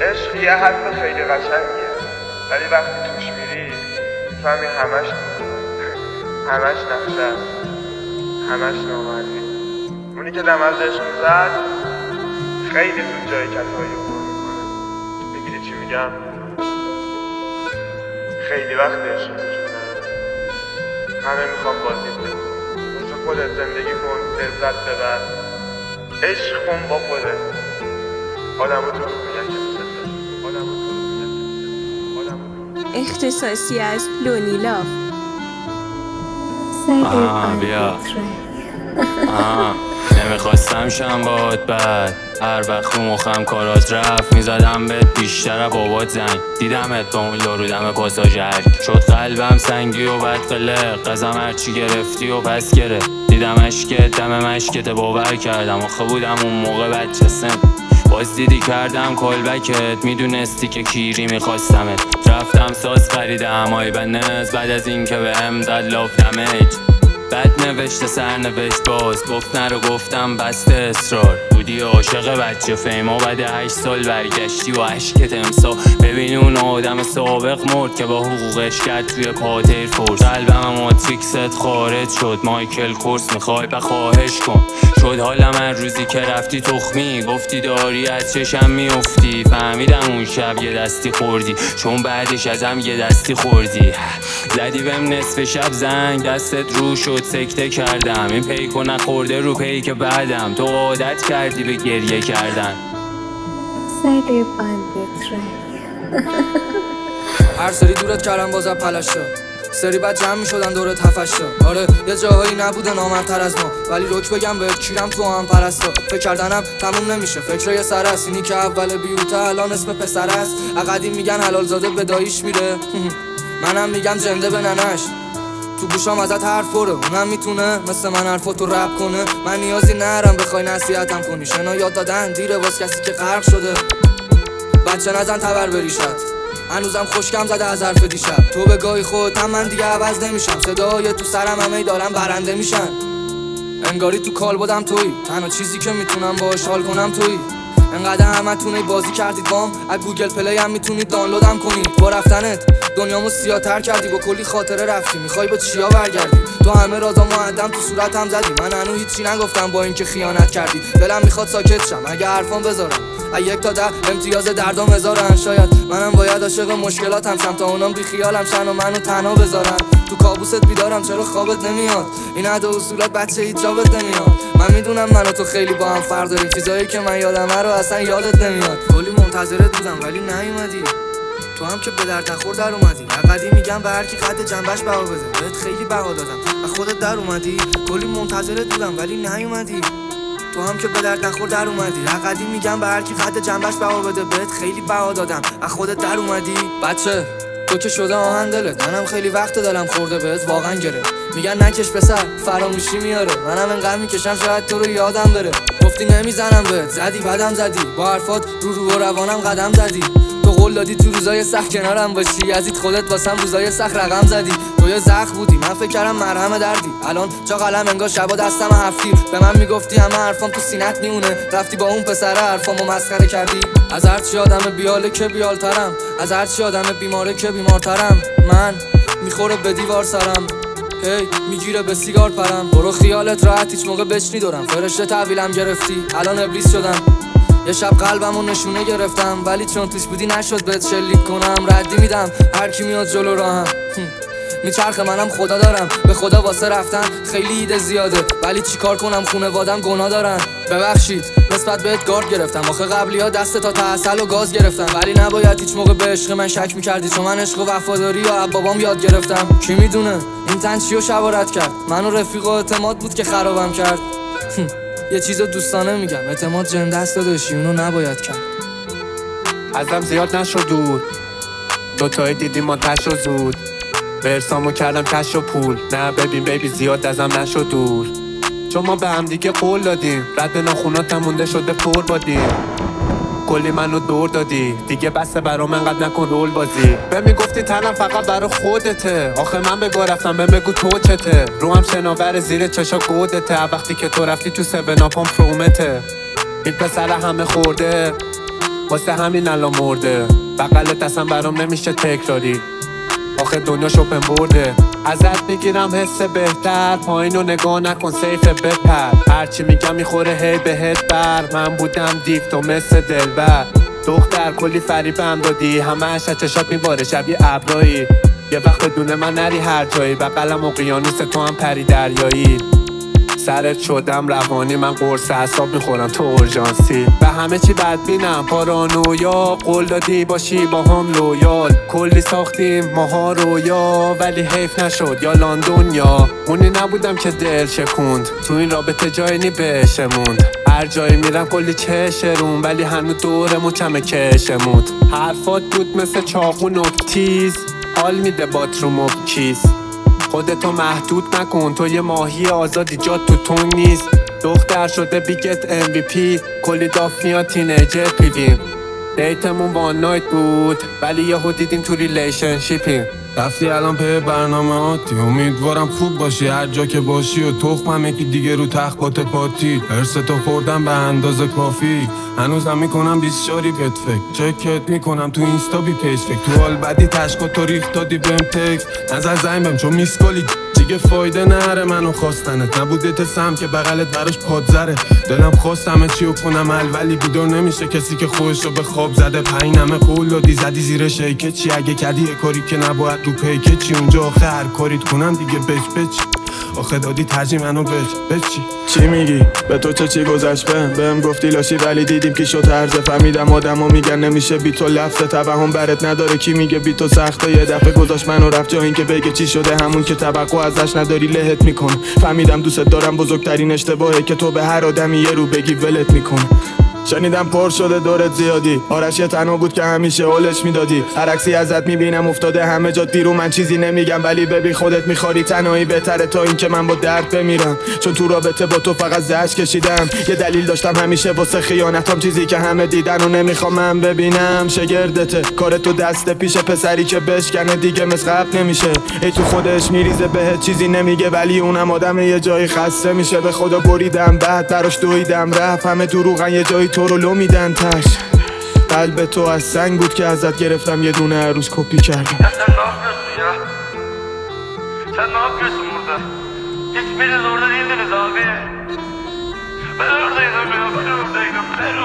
عشق یه حرف خیلی قشنگیه، ولی وقتی توش میری میفهمی همش همش نقشه است، همش نامردی. اونی که دم از عشق میزد خیلی زود جای کسایی رو پر میکنه. میگیری چی میگم؟ خیلی وقت عشق وجود نداره، همه میخوام بازی کنم. واسه خودت زندگی کن، لذت ببر، عشق کن با خودت. آدمو تو رو میگن که دوست داری، آدمو تو رو میگن که دوست داری. اختصاصی از لونیلاف. بیا نمیخواستم شم باد بد، هر وقت رو مخم کارات رفت میزدم بهت بیشتر بابات زنگ. دیدمت با اون یارو دم پاساژ شد قلبم سنگی و بد قلق، قزم هرچی گرفتی و پس گرفت. دیدم اشکت دم مشکت باور کردم، آخه بودم اون موقع بچه سن. باز دیدی کردم کالبکت، میدونستی که کیری میخواستمت. رفتم ساز خریدم آی بنز، بعد از این که بهم داد لاف دمیج. بد نوشته سرنوشت باز گفت نرو، گفتم بسته اصرار. بودی عاشق بچه فیما، بعد 8 سال برگشتی و عشقت امسا. ببین اون آدم سابق مرد که با حقوقش کرد توی پاتر فورس. قلبم ماتریکست خارج شد، مایکل کورس میخوای بخواهش کن. شد حالا من روزی که رفتی تخمی، گفتی داری از چشم میافتی. فهمیدم اون شب یه دستی خوردی، چون بعدش ازم یه دستی خوردی. زدی بهم نصف شب زنگ، دستت رو شد سکته کردم. این پیکو نخورده رو پیک بعدم، تو عادت کردی به گریه کردن. هر سری دورت کردم بازم پلشتا، سری بعد جمع می شدن دورت هفشتا. آره یه جاهایی نبوده نامرتر از ما، ولی روک بگم بهت کیرم تو هم پرستا. فکر کردنم تموم نمیشه، فکر یه سر است. اینی که اول بیوته الان اسم پسر است. اقدی میگن حلال زاده به داییش میره، منم میگم جنده به ننش. تو گوشام ازت حرف پره، اونم میتونه مثل من حرفاتو رپ کنه. من نیازی نرم بخوای نصیحتم کنی، شنا یاد دادن دیره واس کسی که غرق شده. بچه نزن تبر بریشت، هنوزم خوشگم زده از حرف دیشب. تو به گاهی خودم من دیگه عوض نمیشم، صدای تو سرم همه دارم برنده میشن. انگاری تو کال بودم تویی، تنها چیزی که میتونم باهاش حال کنم تویی. انقدر همتون بازی کردید بام، از گوگل پلی هم میتونید دانلودم کنید. با رفتنت دنیامو سیاه‌تر کردی، با کلی خاطره رفتی، میخوای با چیا برگردی؟ تو همه رازا معدم تو صورتم زدی، من هنوز هیچی نگفتم با اینکه خیانت کردی. دلم میخواد ساکت شم اگه حرفام بذارم، از 1 تا 10 امتیاز دردام هزارن. شاید منم باید عاشق مشکلاتم شم تا اونام بی خیالم شن و منو تنها بذارن. تو کابوست بیدارم چرا خوابت نمیاد؟ این عده اصولات بچه هیچ جابت نمیاد. من میدونم من و تو خیلی با هم فرق داریم، چیزایی که من یادمه رو اصلا یادت نمیاد. کلی منتظرت بودم ولی نیومدی، تو هم که به درد نخور در اومدی. اقدی میگم به هر کی قد جنبش بها بده، بهت خیلی بها دادم و خودت در اومدی. کلی منتظرت بودم ولی نیومدی، تو هم که به درد نخور در اومدی. اقدی میگم به هر کی قد جنبش بها بده، بهت خیلی بها دادم و خودت در اومدی. بچه تو که شده آهن دلت، منم خیلی وقت دلم خورده بهت واقعا گرفت. میگن نکش پسر فراموشی میاره، منم انقدر میکشم شاید تو رو یادم بره. گفتی نمیزنم بهت، زدی بعدم زدی، با حرفات رو روانم قدم زدی. تو قول دادی تو روزای سخت کنارم باشی، یزید خودت واسم روزای سخت رقم زدی. تو یه زخم بودی من فکر کردم مرهم دردی، الان چا قلم انگار شبا دستم هفتیر. به من میگفتی همه حرفام تو سینت میونه، رفتی با اون پسره حرفامو مسخره کردی. از هر چی آدم بیاله که بیالترم، از هر چی آدم بیماره که بیمارترم. من میخوره به دیوار سرم، هی میگیره به سیگار پرم. برو خیالت راحت هیچ موقع بچنی دورم، فرشته تحویلم گرفتی الان ابلیس شدم. یه شب قلبمو نشونه گرفتم، ولی چون توش بودی نشد بهت شلیک کنم. ردی میدم هر کی میاد جلو راهم، میچرخه منم خدا دارم. به خدا واسه رفتن خیلی ایده زیاده، ولی چیکار کنم خونوادم گناه دارن. ببخشید نسبت بهت گارد گرفتم، آخه قبلی ها دست تا تعسل و گاز گرفتم. ولی نباید هیچ موقع به عشق من شک میکردی، چون من عشق و وفاداری یا بابام یاد گرفتم. کی میدونه این تن چیو شوارت کرد، منو رفیق و اعتماد بود که خرابم کرد. یه چیزو دوستانه میگم، اعتماد جنده است داداشی، اونو نباید کرد. ازم زیاد نشد دور، دوتایی دیدیم ما تش و زود. برسامو کردم کش و پول، نه ببین بیبی زیاد ازم نشد دور. چون ما به هم دیگه قول دادیم، رد ناخوناتم مونده شده پر بادیم. کلی منو دور دادی دیگه، بسته برام انقدر نکن رول بازی. به میگفتی تنم فقط برا خودته، آخه من بگو رفتم به بگو تو چته. رو هم شناور زیر چشا گودته، وقتی که تو رفتی تو 7 اپام پرومته. این پسر همه خورده واسه همین الان مرده. بغلت اصلا برام نمیشه تکراری، آخه دنیا شپن برده. ازت میگیرم حس بهتر، پایینو نگاه نکن سیف بپر. هرچی میگم میخوره هی بهت بر. من بودم دیو تو مثل دلبر. دختر کلی فریبم دادی، همه‌اش از چشات میباره شبیه ابرایی. یه وقت بدون من نری هر جایی، بغلم اقیانوس تو هم پری دریایی. سرت شدم روانی، من قرص اعصاب میخورم تو اورژانسی. به همه چی بدبینم پارانویا، قول دادی باشی با هم لویال. کلی ساختیم ماها رویا، ولی حیف نشد یا لندن یا اونی نبودم که دل شکوند. تو این رابطه جایی نی بهشموند. هر جایی میرم کلی چشرون، ولی هنوز دورمون کمه کشمود. حرفات بود مثل چاقو تیز، حال میده باتروم و کیس. خودتو محدود نکن، تو یه ماهی آزادی، جات تو تون نیست. دختر شده بیگت MVP، کلی داف میاد تینیجر پیویم. دیتمون وان نایت بود، ولی یهو دیدیم تو ریلیشنشیپیم. رفتی الان پی برنامه آتی، امیدوارم خوب باشی هر جا که باشی. و تخمم یکی دیگه رو تخت پاتی، هرستو خوردم به اندازه کافی. هنوزم میکنم 20 شاری بهت فکر، چکت میکنم تو اینستا بی پیج فکر. تو حال بدی تشکا تو ریخت دادی بهم تکس، نظر زنگ بهم چون میسکالی دیگه فایده نره. منو خواستنت نبوده سم که بغلت براش پادزره. دلم خواست همه چیو کنم ولی بیدار نمیشه کسی که خودشو به خواب زده. پینمه قول دادی زدی زیر شیکه چی، اگه کردی یه کاری که نباید رو پیکه چی. اونجا آخه هر کاریت کنم دیگه بچ آخه دادی ترجیح منو بچی. چی میگی؟ به تو چی گذشت بهم گفتی لاشی، ولی دیدیم که شد هرزه. فهمیدم آدما میگن نمیشه بی تو لفظ توهم برات نداره. کی میگه بی تو سخته؟ یه دفعه گذاشت منو رفت جا اینکه بگه چی شده، همون که توقع ازش نداری لهت میکنه. فهمیدم دوست دارم، بزرگترین اشتباهه که تو به هر آدمی یه رو بگی ولت میکنه. شنیدم پر شده دورت زیادی، آرش یه تنها بود که همیشه اولش میدادی. هر عکسی ازت میبینم افتاده همه جا دیرو. من چیزی نمیگم ولی ببین خودت میخواری، تنهایی بهتره تا این که من با درد بمیرم. چون تو رابطه با تو فقط زجر کشیدم، یه دلیل داشتم همیشه واسه خیانتام، چیزی که همه دیدن و نمیخوام من ببینم. شگردته کار تو دست پیش، پسری که بشکنه دیگه مثل قبل نمیشه. ای تو خودش میریزه بهت چیزی نمیگه، ولی اونم آدم یه جایی خسته میشه. به خدا بریدم بعد براش دویدم رفت، همه دروغن یه جایی تو رو لو میدن تش. قلب تو از سنگ بود که ازت گرفتم، یه دونه عروس کپی کردم. Sen ne yapıyorsun ya? Sen ne yapıyorsun burada? Hiçbiriniz orada değildiniz abi. Ben oradaydım ya, ben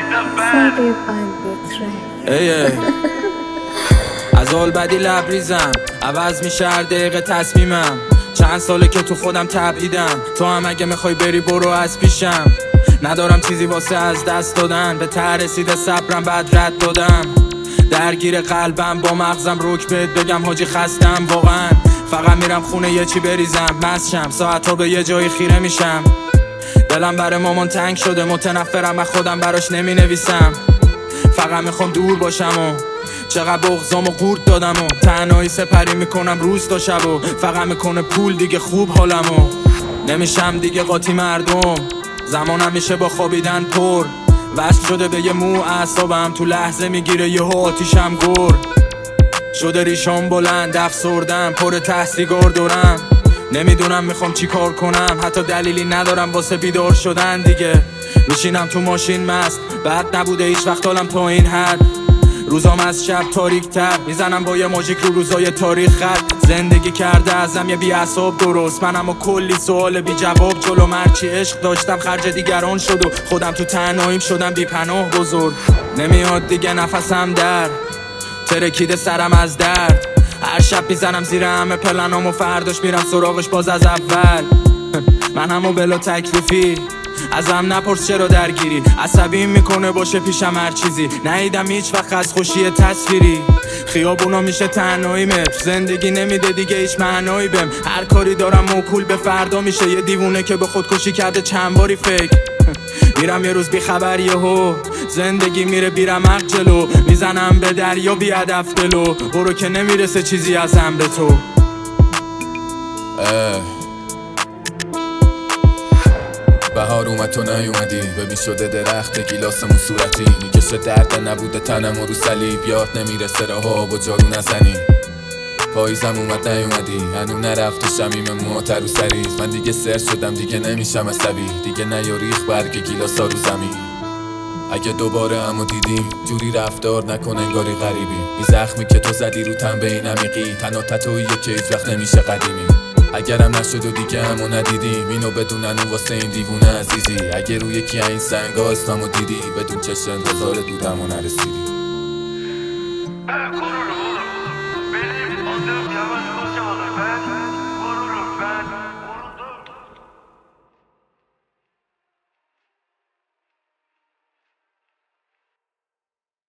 oradaydım. ای از حال بدی لبریزم، عوض میشه هر دقیقه تصمیمم. چند ساله که تو خودم تبعیدم، تو هم اگه میخوای بری برو از پیشم. ندارم چیزی واسه از دست دادن، به ته رسیده صبرم بعد رد دادم. درگیر قلبم با مغزم روک بهت بگم حاجی خستم واقعا. فقط میرم خونه یه چی بریزم مستشم، ساعت ها به یه جایی خیره میشم. دلم برای مامان تنگ شده، متنفرم از خودم براش نمی نویسم. فقط میخوام دور باشم و چقدر بغضام و قورت دادم و تنهایی سپری میکنم روز تا شب و فقط میکنه پول دیگه خوب حالم و نمیشم دیگه قاطی مردم. زمانم میشه با خوابیدن پر، وصل شده به یه مو اعصابم، تو لحظه میگیره یهو آتیشم گر. شده ریشام بلند افسردم، پر تحصیگار دورم. نمیدونم میخوام چی کار کنم، حتی دلیلی ندارم واسه بیدار شدن دیگه. میشینم تو ماشین مست، بعد نبوده هیچ وقت حالم تا این حد. روزام از شب تاریک تر، میزنم با یه ماژیک رو روزای تاریخ خط. زندگی کرده ازم یه بی اعصاب درست، منم و کلی سوال بی جواب جلو. مرچی عشق داشتم خرج دیگران شد و خودم تو تنهاییم شدم بی پناه بزرگ. نمیاد دیگه نفسم در ترکیده سرم از درد. هر شب میزنم زیر همه پلنام و فرداش میرم سراغش باز از اول. من همو بلا تکلیفی، ازم نپرس چرا درگیری. عصبیم میکنه باشه پیشم هر چیزی، ندیدم هیچ وقت از خوشی تصویری. خیابونا میشه تنهاییمه، زندگی نمیده دیگه هیچ معنایی بهم. هر کاری دارم موکول به فردا میشه، یه دیوونه که به خودکشی کرده چند باری فکر. میرم یه روز بی خبر یهو زندگی میره بیرمق جلو. میزنم به دریا بی هدف دلو، برو که نمیرسه چیزی ازم به تو. بهار اومد تو نیومدی، ببین شده درخت گیلاسمون صورتی. میکشه درد نبوده تنم و رو صلیب، یاد نمیرسه راه با جارو نزنی. پاییزم اومد نیومدی، هنو نرفت تو شمیم موهات رو سریز. من دیگه سر شدم دیگه نمیشم عصبی، دیگه نیاریخ برگ گیلاسا رو زمین. اگه دوباره همو دیدیم جوری رفتار نکن انگاری غریبی. این زخمی که تو زدی رو تن به این عمیقی، تنها تتوییه که هیچ وقت نمیشه قدیمی. اگرم نشد و دیگه همو ندیدیم، اینو بدونن اون واسه این دیوونه عزیزی. اگه روی یکی این سنگا اسممو دیدی، بدون چشم انتظارت بودم و نرسیدی.